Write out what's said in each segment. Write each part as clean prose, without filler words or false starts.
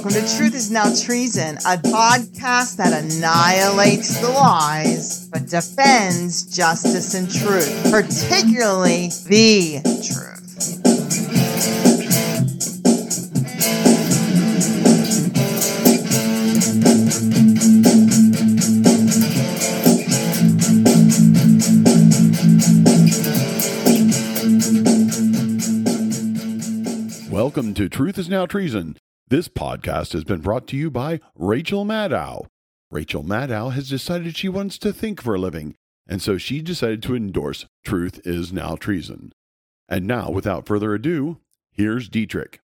welcome to Truth is Now Treason, a podcast that annihilates the lies but defends justice and truth, particularly the truth. Welcome to Truth is Now Treason. This podcast has been brought to you by Rachel Maddow. Rachel Maddow has decided she wants to think for a living, and so she decided to endorse Truth is Now Treason. And now, without further ado, here's Dietrich.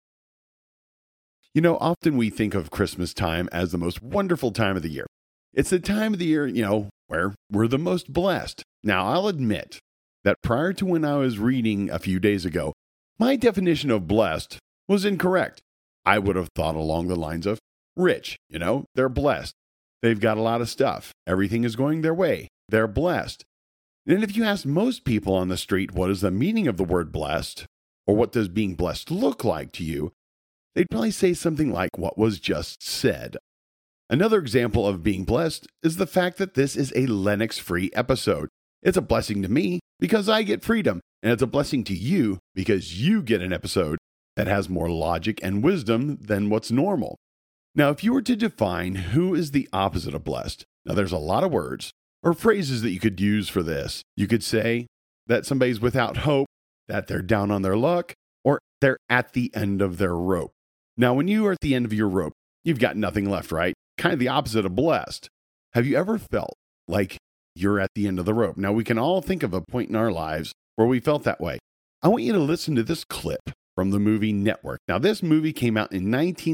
You know, often we think of Christmas time as the most wonderful time of the year. It's the time of the year, where we're the most blessed. Now, I'll admit that prior to when I was reading a few days ago, my definition of blessed was incorrect. I would have thought along the lines of rich. They're blessed. They've got a lot of stuff. Everything is going their way. They're blessed. And if you ask most people on the street what is the meaning of the word blessed, or what does being blessed look like to you, they'd probably say something like what was just said. Another example of being blessed is the fact that this is a Linux-free episode. It's a blessing to me because I get freedom, and it's a blessing to you because you get an episode that has more logic and wisdom than what's normal. Now, if you were to define who is the opposite of blessed, now there's a lot of words or phrases that you could use for this. You could say that somebody's without hope, that they're down on their luck, or they're at the end of their rope. Now, when you are at the end of your rope, you've got nothing left, right? Kind of the opposite of blessed. Have you ever felt like you're at the end of the rope? Now, we can all think of a point in our lives where we felt that way. I want you to listen to this clip from the movie Network. Now, this movie came out in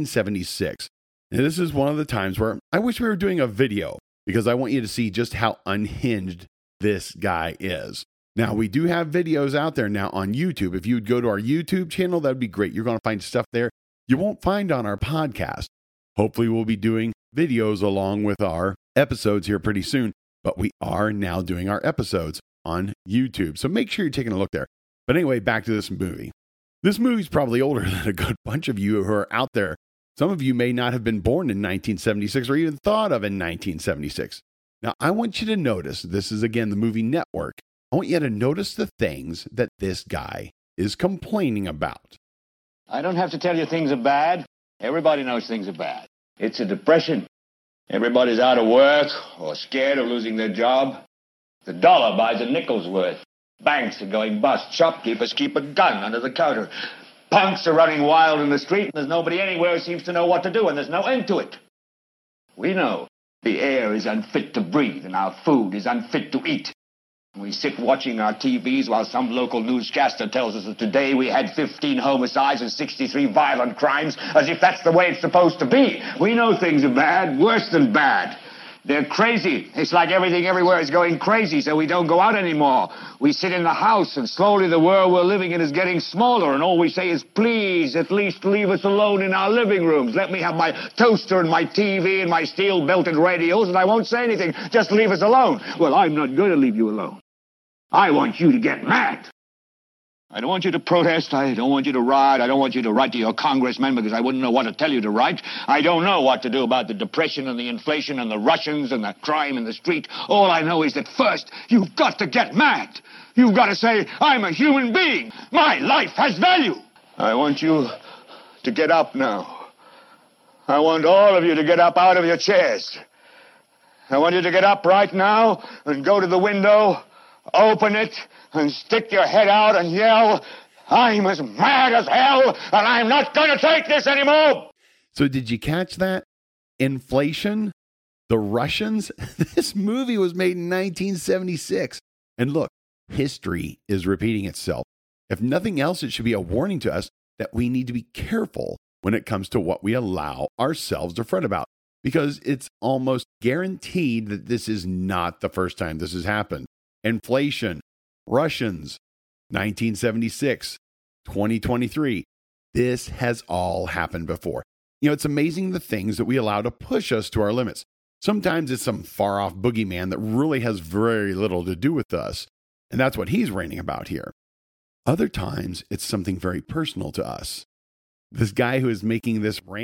1976, and this is one of the times where I wish we were doing a video because I want you to see just how unhinged this guy is. Now, we do have videos out there now on YouTube. If you would go to our YouTube channel, that'd be great. You're going to find stuff there you won't find on our podcast. Hopefully, we'll be doing videos along with our episodes here pretty soon, but we are now doing our episodes on YouTube. So make sure you're taking a look there. But anyway, back to this movie. This movie's probably older than a good bunch of you who are out there. Some of you may not have been born in 1976 or even thought of in 1976. Now, I want you to notice, this is again the movie Network. I want you to notice the things that this guy is complaining about. I don't have to tell you things are bad. Everybody knows things are bad. It's a depression. Everybody's out of work or scared of losing their job. The dollar buys a nickel's worth. Banks are going bust. Shopkeepers keep a gun under the counter. Punks are running wild in the street, and there's nobody anywhere who seems to know what to do, and there's no end to it. We know the air is unfit to breathe, and our food is unfit to eat. We sit watching our TVs while some local newscaster tells us that today we had 15 homicides and 63 violent crimes, as if that's the way it's supposed to be. We know things are bad, worse than bad. They're crazy. It's like everything everywhere is going crazy, so we don't go out anymore. We sit in the house, and slowly the world we're living in is getting smaller, and all we say is, please, at least leave us alone in our living rooms. Let me have my toaster and my TV and my steel-belted radios, and I won't say anything. Just leave us alone. Well, I'm not going to leave you alone. I want you to get mad. I don't want you to protest. I don't want you to riot. I don't want you to write to your congressman because I wouldn't know what to tell you to write. I don't know what to do about the depression and the inflation and the Russians and the crime in the street. All I know is that first, you've got to get mad. You've got to say, I'm a human being. My life has value. I want you to get up now. I want all of you to get up out of your chairs. I want you to get up right now and go to the window, open it, and stick your head out and yell, I'm as mad as hell, and I'm not going to take this anymore. So did you catch that? Inflation? The Russians? This movie was made in 1976. And look, history is repeating itself. If nothing else, it should be a warning to us that we need to be careful when it comes to what we allow ourselves to fret about, because it's almost guaranteed that this is not the first time this has happened. Inflation, Russians, 1976, 2023. This has all happened before. It's amazing the things that we allow to push us to our limits. Sometimes it's some far-off boogeyman that really has very little to do with us, and that's what he's ranting about here. Other times, it's something very personal to us. This guy who is making this rant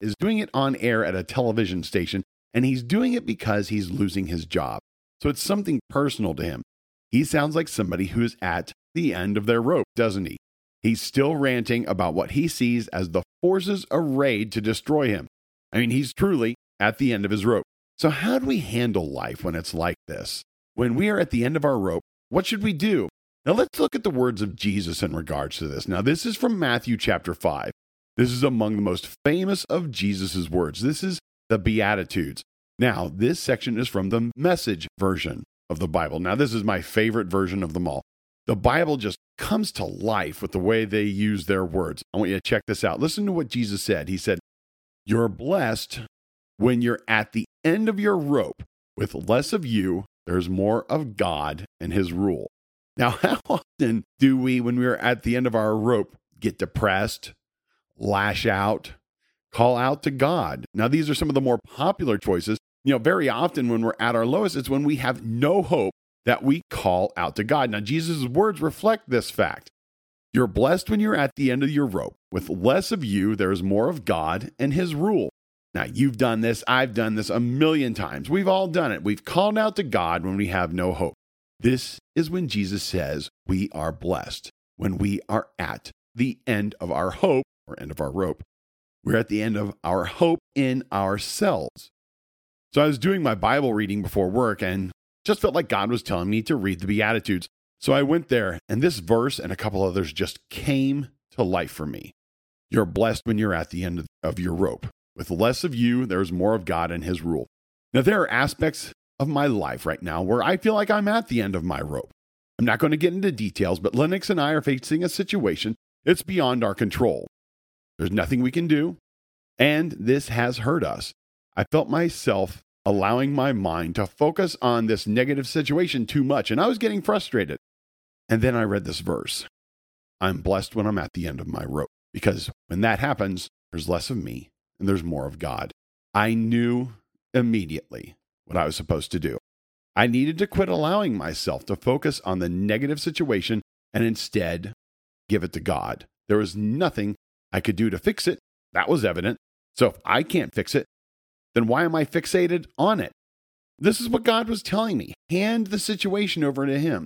is doing it on air at a television station, and he's doing it because he's losing his job. So it's something personal to him. He sounds like somebody who's at the end of their rope, doesn't he? He's still ranting about what he sees as the forces arrayed to destroy him. I mean, he's truly at the end of his rope. So how do we handle life when it's like this? When we are at the end of our rope, what should we do? Now let's look at the words of Jesus in regards to this. Now this is from Matthew chapter 5. This is among the most famous of Jesus's words. This is the Beatitudes. Now this section is from the Message version of the Bible. Now this is my favorite version of them all. The Bible just comes to life with the way they use their words. I want you to check this out. Listen to what Jesus said. He said, "You're blessed when you're at the end of your rope. With less of you, there's more of God and his rule." Now, how often do we, when we're at the end of our rope, get depressed, lash out, call out to God? Now, these are some of the more popular choices. Very often when we're at our lowest, it's when we have no hope that we call out to God. Now, Jesus' words reflect this fact. You're blessed when you're at the end of your rope. With less of you, there's more of God and his rule. Now, you've done this. I've done this a million times. We've all done it. We've called out to God when we have no hope. This is when Jesus says we are blessed, when we are at the end of our hope or end of our rope. We're at the end of our hope in ourselves. So I was doing my Bible reading before work and just felt like God was telling me to read the Beatitudes. So I went there, and this verse and a couple others just came to life for me. You're blessed when you're at the end of your rope. With less of you, there's more of God and his rule. Now, there are aspects of my life right now where I feel like I'm at the end of my rope. I'm not going to get into details, but Lennox and I are facing a situation that's beyond our control. There's nothing we can do, and this has hurt us. I felt myself allowing my mind to focus on this negative situation too much, and I was getting frustrated. And then I read this verse. I'm blessed when I'm at the end of my rope, because when that happens, there's less of me and there's more of God. I knew immediately what I was supposed to do. I needed to quit allowing myself to focus on the negative situation and instead give it to God. There was nothing I could do to fix it. That was evident. So if I can't fix it, then why am I fixated on it? This is what God was telling me. Hand the situation over to him.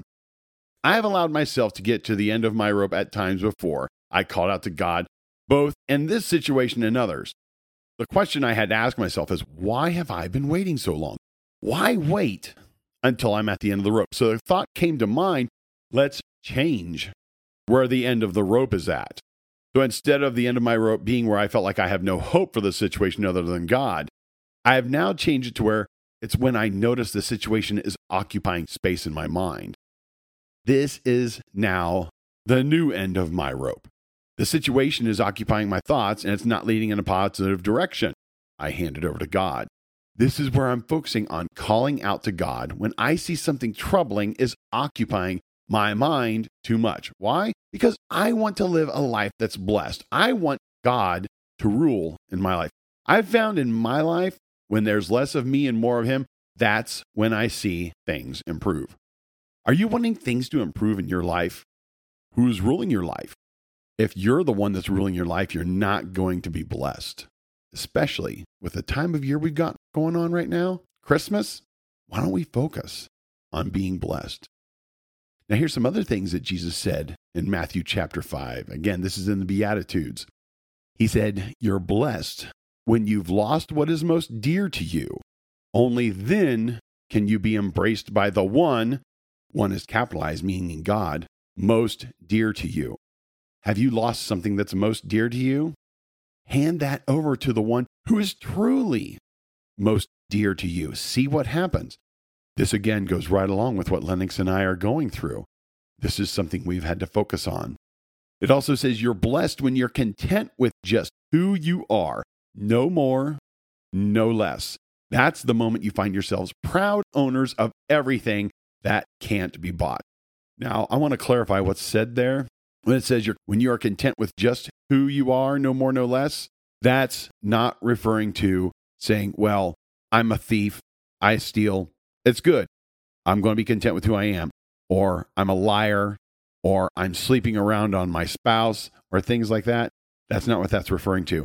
I have allowed myself to get to the end of my rope at times before. I called out to God, both in this situation and others. The question I had to ask myself is, why have I been waiting so long? Why wait until I'm at the end of the rope? So the thought came to mind, let's change where the end of the rope is at. So instead of the end of my rope being where I felt like I have no hope for the situation other than God, I have now changed it to where it's when I notice the situation is occupying space in my mind. This is now the new end of my rope. The situation is occupying my thoughts and it's not leading in a positive direction. I hand it over to God. This is where I'm focusing on calling out to God when I see something troubling is occupying my mind too much. Why? Because I want to live a life that's blessed. I want God to rule in my life. I've found in my life, when there's less of me and more of him, that's when I see things improve. Are you wanting things to improve in your life? Who's ruling your life? If you're the one that's ruling your life, you're not going to be blessed, especially with the time of year we've got going on right now, Christmas. Why don't we focus on being blessed? Now, here's some other things that Jesus said in Matthew chapter 5. Again, this is in the Beatitudes. He said, you're blessed when you've lost what is most dear to you. Only then can you be embraced by the one is capitalized, meaning God, most dear to you. Have you lost something that's most dear to you? Hand that over to the one who is truly most dear to you. See what happens. This again goes right along with what Lennox and I are going through. This is something we've had to focus on. It also says you're blessed when you're content with just who you are. No more, no less. That's the moment you find yourselves proud owners of everything that can't be bought. Now, I want to clarify what's said there. When it says when you are content with just who you are, no more, no less, that's not referring to saying, well, I'm a thief, I steal, it's good. I'm going to be content with who I am. Or I'm a liar, or I'm sleeping around on my spouse, or things like that. That's not what that's referring to.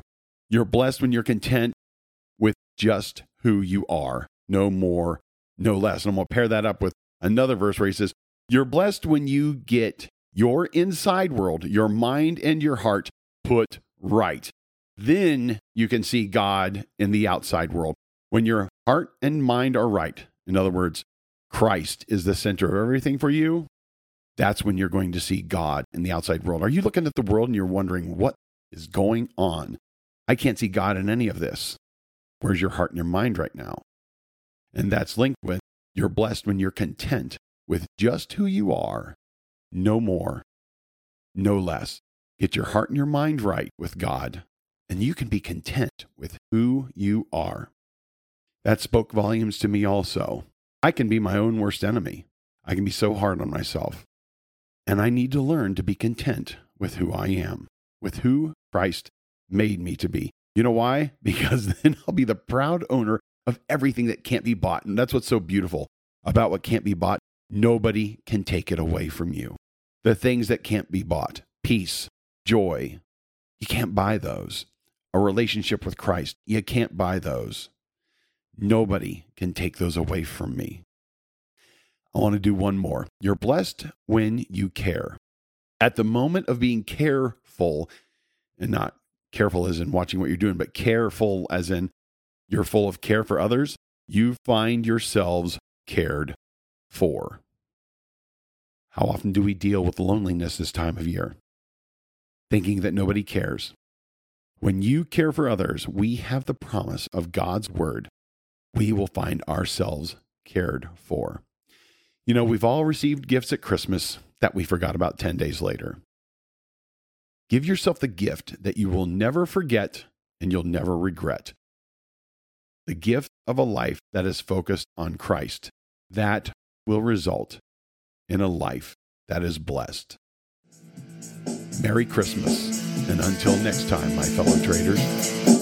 You're blessed when you're content with just who you are. No more, no less. And I'm going to pair that up with another verse where he says, you're blessed when you get your inside world, your mind and your heart put right. Then you can see God in the outside world. When your heart and mind are right, in other words, Christ is the center of everything for you, that's when you're going to see God in the outside world. Are you looking at the world and you're wondering, what is going on? I can't see God in any of this. Where's your heart and your mind right now? And that's linked with, you're blessed when you're content with just who you are, no more, no less. Get your heart and your mind right with God, and you can be content with who you are. That spoke volumes to me also. I can be my own worst enemy. I can be so hard on myself. And I need to learn to be content with who I am, with who Christ made me to be. You know why? Because then I'll be the proud owner of everything that can't be bought. And that's what's so beautiful about what can't be bought. Nobody can take it away from you. The things that can't be bought, peace, joy, you can't buy those. A relationship with Christ, you can't buy those. Nobody can take those away from me. I want to do one more. You're blessed when you care. At the moment of being careful, and not careful as in watching what you're doing, but careful as in you're full of care for others, you find yourselves cared for. How often do we deal with loneliness this time of year? Thinking that nobody cares. When you care for others, we have the promise of God's word. We will find ourselves cared for. You know, we've all received gifts at Christmas that we forgot about 10 days later. Give yourself the gift that you will never forget and you'll never regret. The gift of a life that is focused on Christ. That will result in a life that is blessed. Merry Christmas, and until next time, my fellow traders.